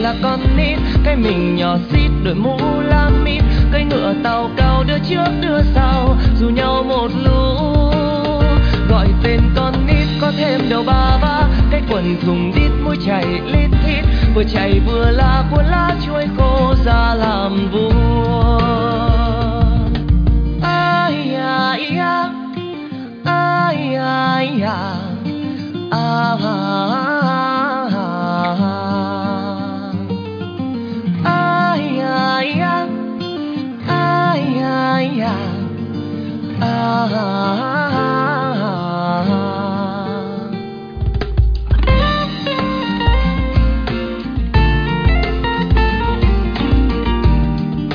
là con nít, cái mình nhỏ xít đội mũ lam mít, cây ngựa tàu cao đưa trước đưa sau, dù nhau một lũ. Gọi tên con nít có thêm đầu ba vá, cái quần thùng đít mũi chảy lít thít, vừa chạy vừa la cuốn lá chuối khô ra là